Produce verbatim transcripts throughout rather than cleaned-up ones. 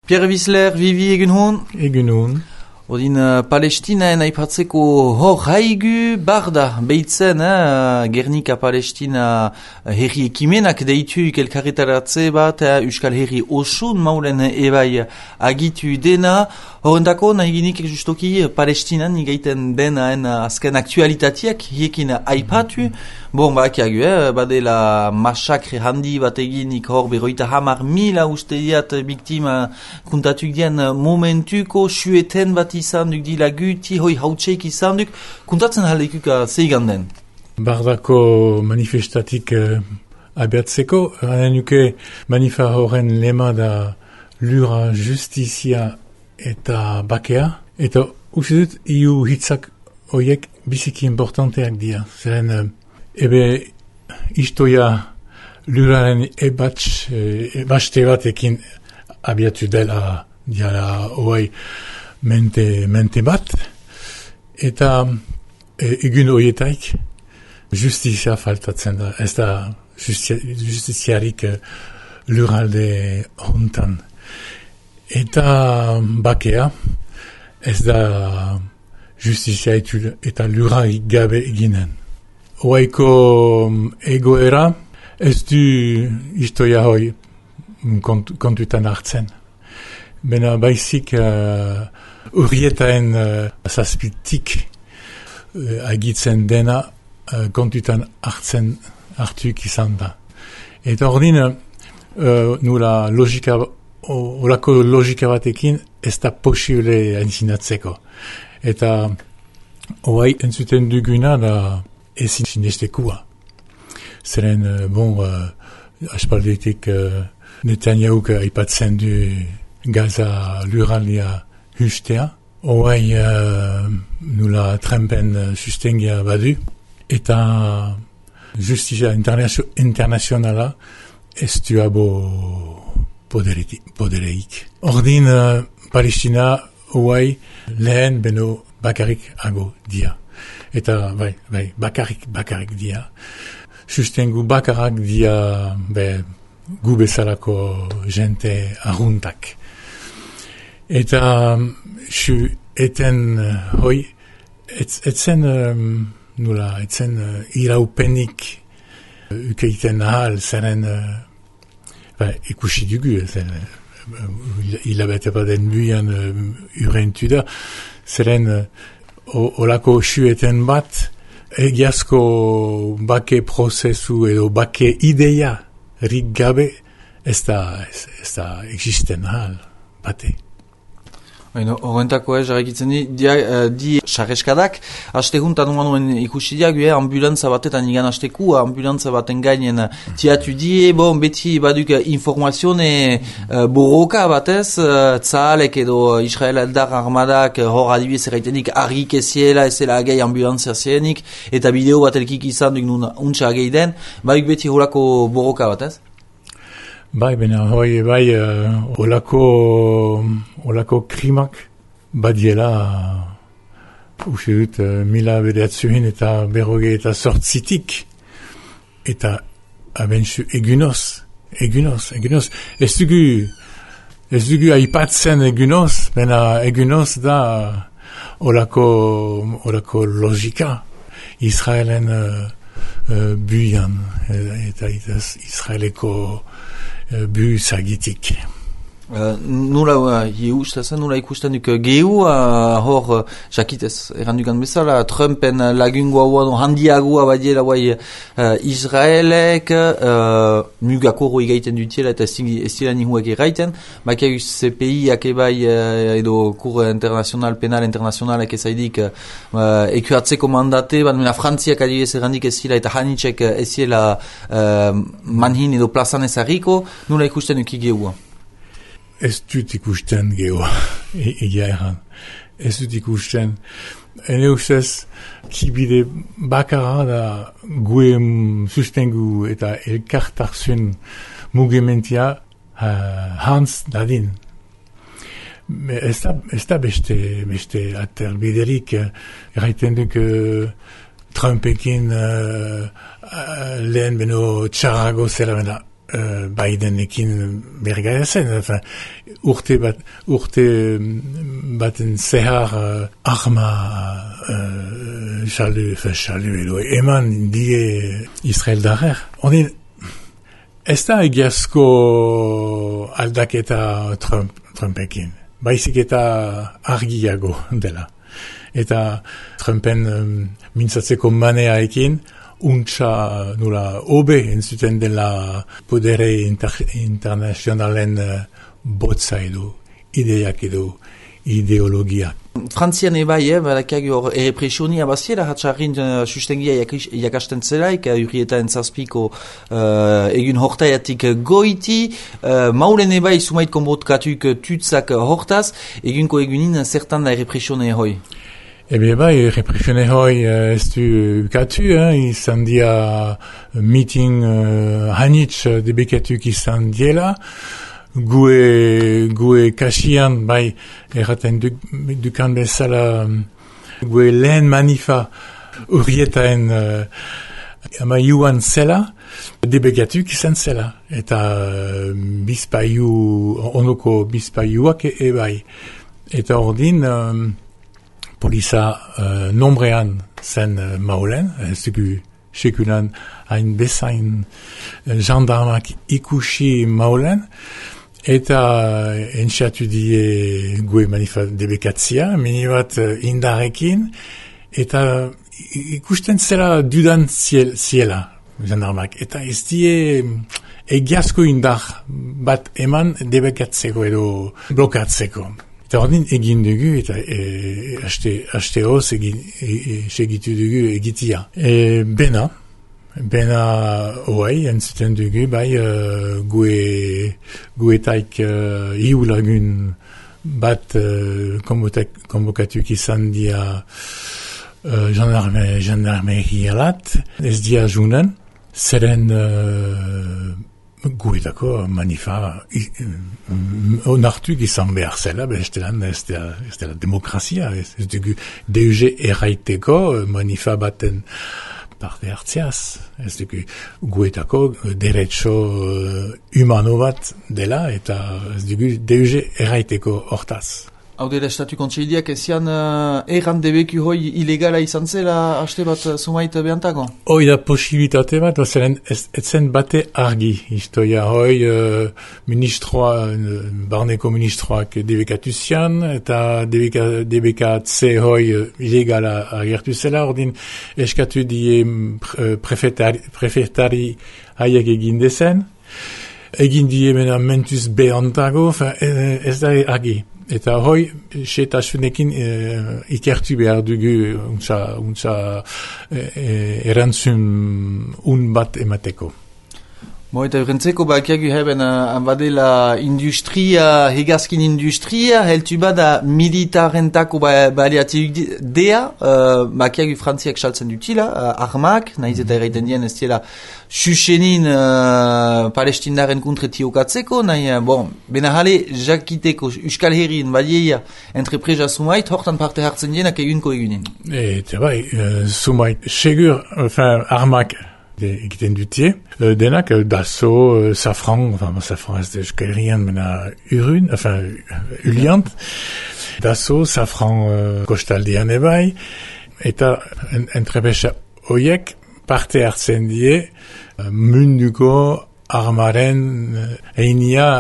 Pierre Wissler, Vivi, egun hon? Egun hon. Odin uh, Palestinaen aipatzeko hor haigu barda behitzen, eh? Gernika Palestina herri ekimenak deitu elkarretaratze bat, eh? Euskal herri osun maulen ebai agitu dena. Horrentako nahi ginik justoki Palestinan igaiten denaen azken aktualitateak hiekin aipatu. Bon, bakiagu, eh? Badela masakre handi bat eginik hor berroita hamar mila uste diat biktima kuntatuk dien momentuko sueten bat izan duk dila guti, hoi hautseik izan duk, kuntatzen haldekuk zeigan den? Bardako manifestatik uh, abiatzeko, hanen nuke manifa horren lema da lura justizia eta bakea, eta uste dut iu hitzak horiek biziki importanteak dira. Zeren, uh, ebe istoia luraren ebatx, ebaste batekin abiatu dela diala hoai mente, mente bat, eta e, egun horietaik justizia faltatzen da, ez da justiziarik lurralde hontan. Eta bakea, ez da justizia eta lurrarik gabe eginen. Hoaiko egoera, ez du istoia hoi kont, kontutan hartzen. Bena baizik uh, urrietaen uh, zazpitik uh, agitzen dena uh, kontutan hartzen hartuik izan da. Eta ordin, uh, nula logika, orako logika batekin ez da posible aintzinatzeko. Eta hoai entzuten duguna da ezin sinestekua. Zeren, uh, bon, uh, aspaldetik uh, Netanyahu aipatzen du Gaza lurraldia hustea. Hoai uh, nula Trumpen uh, sustengia badu. Eta justizia internazio- internazionala ez du abo podereik. Ordin uh, Palestina hoai lehen beno bakarrik ago dia. Eta bai, bai, bakarrik, bakarrik dia. Sustengu bakarrak dia be, gu bezalako jente arruntak. Eta su eten uh, hoi, et, etzen um, nula, etzen uh, iraupenik uh, ukeiten ahal, zeren uh, ba, ikusi dugu, zen uh, hilabete baden buian uh, urentu da, zeren uh, olako sueten bat, egiazko bake prozesu edo bake ideia rik gabe, ez da, ez, ez da existen ahal, bate. Horrentako ez, jarrakitzen di, di, uh, di sarreskadak, haste juntan nuen ikusi diak, eh, ambulantza batetan igan hasteku, ambulantza baten gainen tiatu die, bon, beti baduk informazione uh, borroka batez, uh, Tzahalek edo Israel Eldar Armadak uh, hor adibidez erraitenik argik eziela, ezela agei ambulantzia zienik, eta bideo bat elkik izan duk nun untsa agei den, baduk beti horako borroka batez? Bai, bena, hoi, bai, uh, olako, olako krimak badiela, uh, uste dut, uh, mila bedeatzuhin eta berroge eta sortzitik. Eta abenzu egunoz, egunoz, egunoz. Ez dugu, ez dugu aipatzen egunoz, bena egunoz da olako, olako logika. Israelen uh, uh, buian, eta Israeleko Uh, bu zagitik. Uh, nula uh, ustazen, nula ikusten duk gehu, uh, hor, uh, jakitez, errandukan bezala, Trumpen lagungoa uan handiagoa badiela guai uh, Israelek, uh, mugako hori gaiten dutiela eta ez dira nihuek erraiten, bakia C P I-ak ebai uh, edo kur internazional, penal internazionalek ezaidik uh, ekuatzeko mandate, bat mena Frantziak adibidez errandik ez dira eta hanitxek ez dira uh, manhin edo plazan ezarriko, nula ikusten duk gehua. Ez dut ikusten geho, egia erran. Ez dut ikusten. Ene ustez, kibide bakarra da gue sustengu eta elkartarzun mugimentia uh, hans dadin. Ez da, ez da beste, beste aterbiderik, erraiten duk uh, Trumpekin uh, uh, lehen beno txarrago zela bena. uh, Bidenekin bergara zen. Enfin, urte bat, urte baten zehar uh, arma uh, xalu, enfin, xalu edo eman die Israel darrer. Ondin, ez da egiazko aldaketa Trump, Trumpekin. Baizik eta argiago dela. Eta Trumpen um, mintzatzeko maneaekin, untsa nula obe entzuten dela podere inter, internazionalen uh, botza edo, ideak edo, ideologiak. Frantzian ebai, eh, badakiak hor errepresioni abaziela, hatxarrin uh, sustengia jakasten zelaik, uh, urrieta entzazpiko uh, egun hortaiatik goiti, uh, maulen ebai sumait konbotkatuk tutzak hortaz, egunko egunin zertan da errepresione hoi? Ebe bai, represione hoi uh, ez du ukatu, hein, izan dia meeting uh, hanitz debekatuk izan diela, gue, gue kasian, bai, erraten du, dukan bezala, gue lehen manifa urrietaen uh, ama iuan zela, debekatuk izan zela, eta uh, bizpaiu, onoko bizpaiuak e bai, eta ordin, um, Polisa uh, nombrean zen uh, maulen, ez dugu sekulan hain bezain uh, gendarmak ikusi maulen, eta uh, entxatu die gue manifa debekatzia, mini bat uh, indarekin, eta ikusten zela dudan ziel, ziela gendarmak, eta ez die egiazko indar bat eman debekatzeko edo blokatzeko. Eta ordin egin dugu, eta e, aste, aste hoz egin, e, e, segitu dugu egitia. E, bena, bena oai, entzuten dugu, bai, uh, gue, guetaik uh, iu lagun bat uh, konbokatuk izan dia uh, gendarme, gendarmerialat, ez dia junen, zeren uh, guetako manifa onartuk izan behar zela, bestelan ez dela demokrazia, ez dugu deuge erraiteko manifa baten parte hartziaz, ez dugu guetako derecho humano bat dela, eta ez dugu deuge erraiteko hortaz. Hau dela, estatu kontseidiak ezian uh, erran debeku hoi ilegala izan zela haste bat uh, sumait behantako? Hoi da posibilitate bat, zeren ez, etzen bate argi historia hoi uh, ministroa, uh, barneko ministroak debekatu zian, eta debeka, debekatze hoi uh, ilegala agertu zela, ordin eskatu die uh, prefetari, prefetari haiek egin dezen, egin die mena mentuz behantago, ez da argi. Eta hoi, setasunekin e, ikertu behar dugu untsa, untsa e, e, erantzun un bat emateko. Bo, eta urentzeko bakiagu heben uh, badela industria, hegazkin industria, heltu bada militarentako ba, baliatik dea, uh, bakiagu frantziak saltzen dutila, uh, armak, nahiz eta erraiten dien ez diela susenin uh, palestindaren kontretiokatzeko, nahi, uh, bon, benahale jakiteko Euskal Herrien balieia entrepresa sumait, hortan parte hartzen dienak egunko egunin. Eta bai, uh, sumait, segur, enfin, armak, egiten dutie, uh, denak uh, daso, uh, safran, enfin, safran ez da Euskal Herrian, mena urun, enfin, uliant, daso, safran uh, kostaldean ebai, eta en, entrepresa hoiek parte hartzen die uh, munduko armaren uh, einia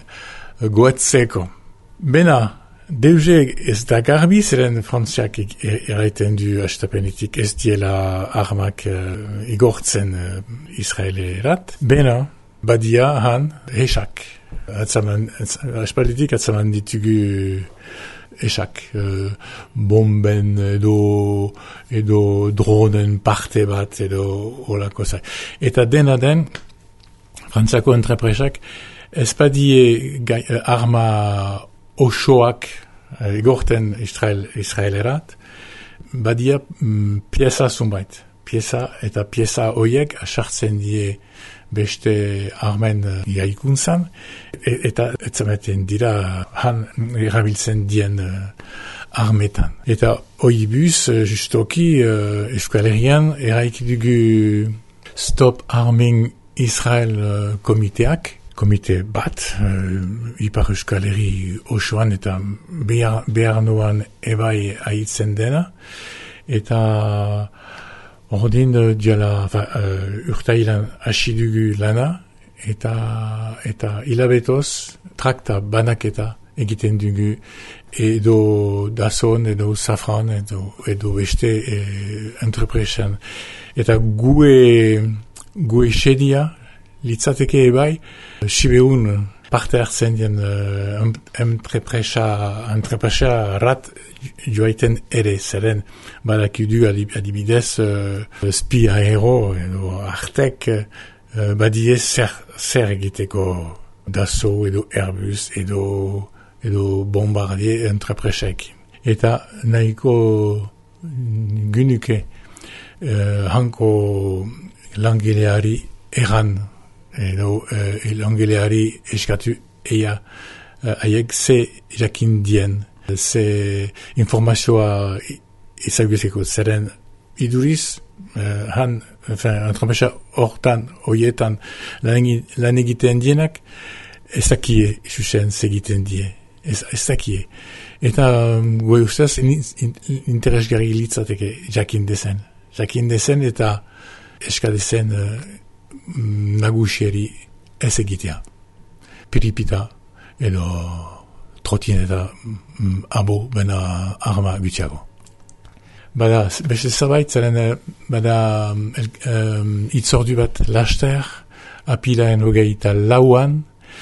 uh, goetzeko. Bena, deuge ez da garbi, zeren frantziak erraiten du astapenetik ez diela armak uh, igortzen uh, Israelerat. Bena, badia han, esak. Atzaman, aspalditik atzaman ditugu esak. Uh, bomben edo, edo dronen parte bat edo holako zai. Eta dena den, frantziako entrepresak, ez badie gai, uh, arma osoak egorten Israel, Israelerat, badia mm, pieza zumbait. Pieza eta pieza hoiek asartzen die beste armen jaikuntzan, e, eta etzamaten dira han erabiltzen dien uh, armetan. Eta hoi bus, uh, justoki, uh, Euskal Herrian, eraik dugu Stop Arming Israel uh, komiteak, komite bat, uh, Ipar Euskal Herri osoan eta behar, behar noan ebai haitzen dena, eta ordin diala uh, urtailan hasi dugu lana, eta, eta hilabetoz trakta banaketa egiten dugu edo dazon, edo safran, edo, edo beste e, entrepresan. Eta gue, gue sedia, litzateke ebai, sibeun parte hartzen dien uh, entrepresa, entrepresa rat joaiten ere, zeren badakidu adibidez uh, spi aero edo artek uh, badie zer, zer egiteko dazo edo Airbus edo edo bombardier entrepresekin. Eta nahiko gynuke uh, hanko langileari eran edo uh, langileari eskatu eia haiek uh, ze jakin dien, ze informazioa ezagutzeko zeren iduriz uh, han, enfin, entrepresa hortan, hoietan lan egiten dienak ez dakie zuzen segiten die. Ez, ez dakie. Eta um, goe ustez in, in, interesgarri litzateke jakin dezen. Jakin dezen eta eskadezen uh, nagusieri ez egitea. Piripita edo trotineta um, abo bena arma gutxiago. Bada, beste zabait, zaren bada um, itzordu bat laster, apilaen hogeita lauan,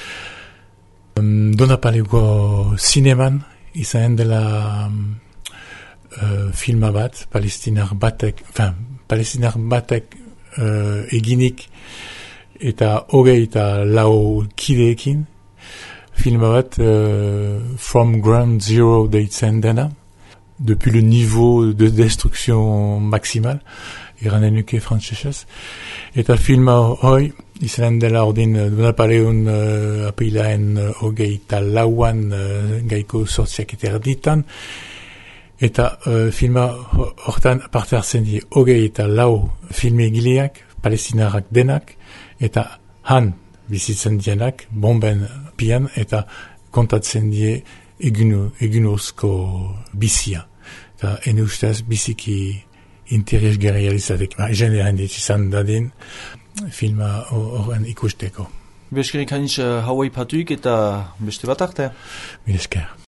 Um, Donapaleko zineman izan dela um, uh, filma bat, palestinar batek, enfin, palestinar batek uh, eginik eta hogei eta lau kideekin, filma bat uh, From Ground Zero deitzen dena, depuis le niveau de destruction maximal, iranen nuke frantzesez, eta filma hoi, izan dela ordin Donapaleun uh, apeilaen uh, hogei eta lauan uh, gaiko sortziak eta erditan, eta uh, filma hortan parte hartzen die hogei eta lau filme egileak, palestinarak denak, eta han bizitzen dienak, bomben pian, eta kontatzen die egunu, egunozko bizia. Eta ene ustez biziki interes gerri alizatek. Ba, jenean ditzizan dadin, filma horren ikusteko. Beskerik hainitz hauai patuik eta beste bat arte. Besker.